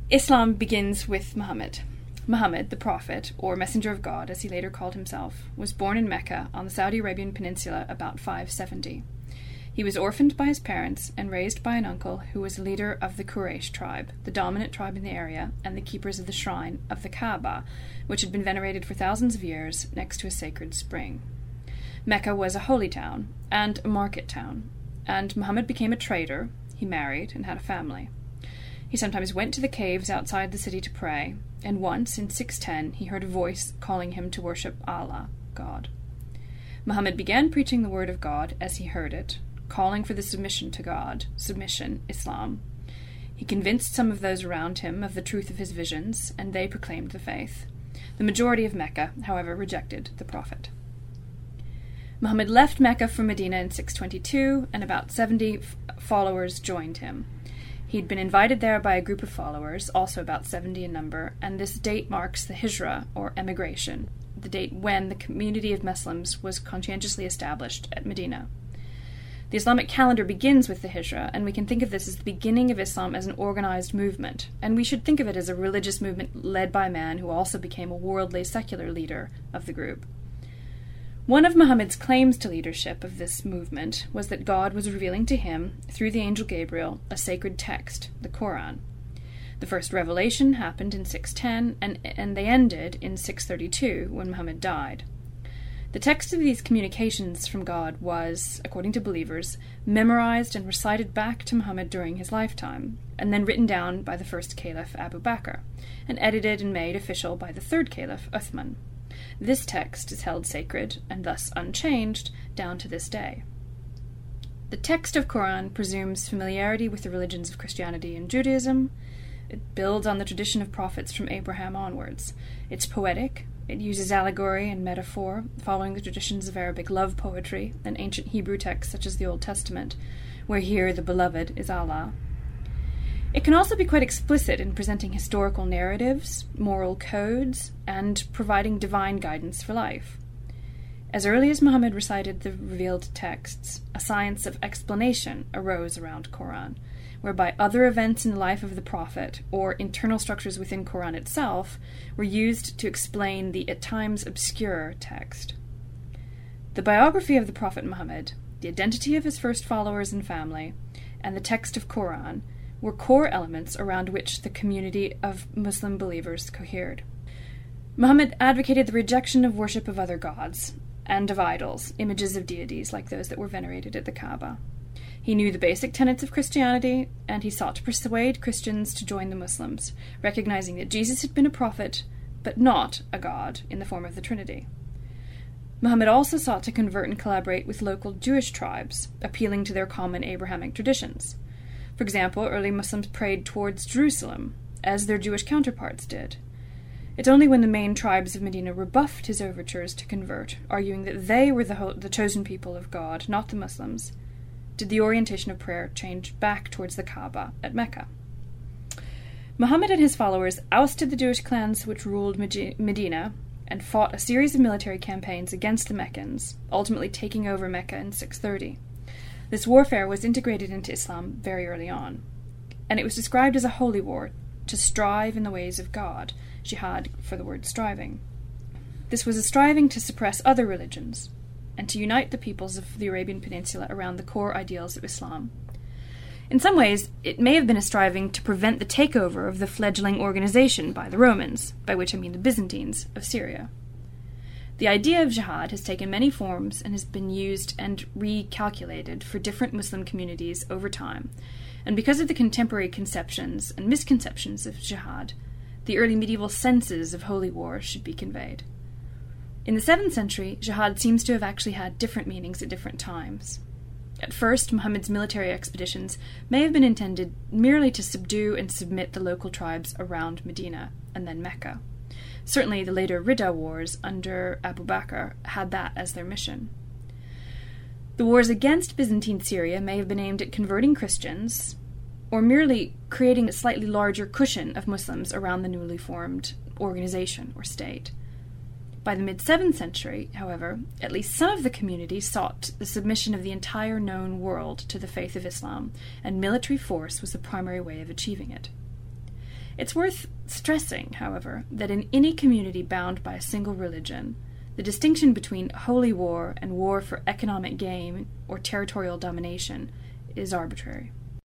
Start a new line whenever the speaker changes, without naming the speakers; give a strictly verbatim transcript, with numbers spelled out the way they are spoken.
Islam begins with Muhammad. Muhammad, the Prophet, or Messenger of God, as he later called himself, was born in Mecca on the Saudi Arabian Peninsula about five seventy. He was orphaned by his parents and raised by an uncle who was leader of the Quraysh tribe, the dominant tribe in the area, and the keepers of the shrine of the Kaaba, which had been venerated for thousands of years next to a sacred spring. Mecca was a holy town and a market town, and Muhammad became a trader. He married and had a family. He sometimes went to the caves outside the city to pray, and once, in six ten, he heard a voice calling him to worship Allah, God. Muhammad began preaching the word of God as he heard it, calling for the submission to God, submission, Islam. He convinced some of those around him of the truth of his visions, and they proclaimed the faith. The majority of Mecca, however, rejected the Prophet. Muhammad left Mecca for Medina in six twenty-two, and about seventy f- followers joined him. He'd been invited there by a group of followers, also about seventy in number, and this date marks the Hijra, or emigration, the date when the community of Muslims was conscientiously established at Medina. The Islamic calendar begins with the Hijra, and we can think of this as the beginning of Islam as an organized movement, and we should think of it as a religious movement led by a man who also became a worldly, secular leader of the group. One of Muhammad's claims to leadership of this movement was that God was revealing to him, through the angel Gabriel, a sacred text, the Quran. The first revelation happened in six ten, and, and they ended in six thirty-two, when Muhammad died. The text of these communications from God was, according to believers, memorized and recited back to Muhammad during his lifetime, and then written down by the first caliph Abu Bakr, and edited and made official by the third caliph Uthman. This text is held sacred, and thus unchanged, down to this day. The text of Quran presumes familiarity with the religions of Christianity and Judaism. It builds on the tradition of prophets from Abraham onwards. It's poetic. It uses allegory and metaphor, following the traditions of Arabic love poetry and ancient Hebrew texts such as the Old Testament, where here the beloved is Allah. It can also be quite explicit in presenting historical narratives, moral codes, and providing divine guidance for life. As early as Muhammad recited the revealed texts, a science of explanation arose around Quran, whereby other events in the life of the Prophet, or internal structures within Quran itself, were used to explain the at times obscure text. The biography of the Prophet Muhammad, the identity of his first followers and family, and the text of Quran were core elements around which the community of Muslim believers cohered. Muhammad advocated the rejection of worship of other gods and of idols, images of deities like those that were venerated at the Kaaba. He knew the basic tenets of Christianity, and he sought to persuade Christians to join the Muslims, recognizing that Jesus had been a prophet, but not a god in the form of the Trinity. Muhammad also sought to convert and collaborate with local Jewish tribes, appealing to their common Abrahamic traditions. For example, early Muslims prayed towards Jerusalem, as their Jewish counterparts did. It's only when the main tribes of Medina rebuffed his overtures to convert, arguing that they were the, ho- the chosen people of God, not the Muslims, did the orientation of prayer change back towards the Kaaba at Mecca. Muhammad and his followers ousted the Jewish clans which ruled Medina and fought a series of military campaigns against the Meccans, ultimately taking over Mecca in six thirty. This warfare was integrated into Islam very early on, and it was described as a holy war, to strive in the ways of God, jihad for the word striving. This was a striving to suppress other religions, and to unite the peoples of the Arabian Peninsula around the core ideals of Islam. In some ways, it may have been a striving to prevent the takeover of the fledgling organization by the Romans, by which I mean the Byzantines, of Syria. The idea of jihad has taken many forms and has been used and recalculated for different Muslim communities over time, and because of the contemporary conceptions and misconceptions of jihad, the early medieval senses of holy war should be conveyed. In the seventh century, jihad seems to have actually had different meanings at different times. At first, Muhammad's military expeditions may have been intended merely to subdue and submit the local tribes around Medina and then Mecca. Certainly, the later Ridda Wars under Abu Bakr had that as their mission. The wars against Byzantine Syria may have been aimed at converting Christians, or merely creating a slightly larger cushion of Muslims around the newly formed organization or state. By the mid-seventh century, however, at least some of the community sought the submission of the entire known world to the faith of Islam, and military force was the primary way of achieving it. It's worth stressing, however, that in any community bound by a single religion, the distinction between holy war and war for economic gain or territorial domination is arbitrary.